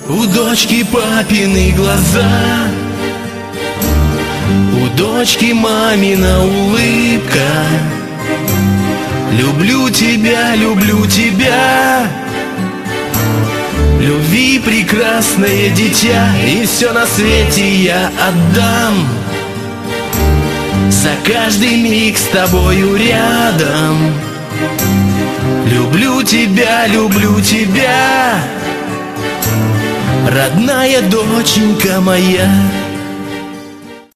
У дочки папины глаза, у дочки мамина улыбка. Люблю тебя, люблю тебя. Любви прекрасное дитя, и все на свете я отдам за каждый миг с тобою рядом. Люблю тебя, родная доченька моя.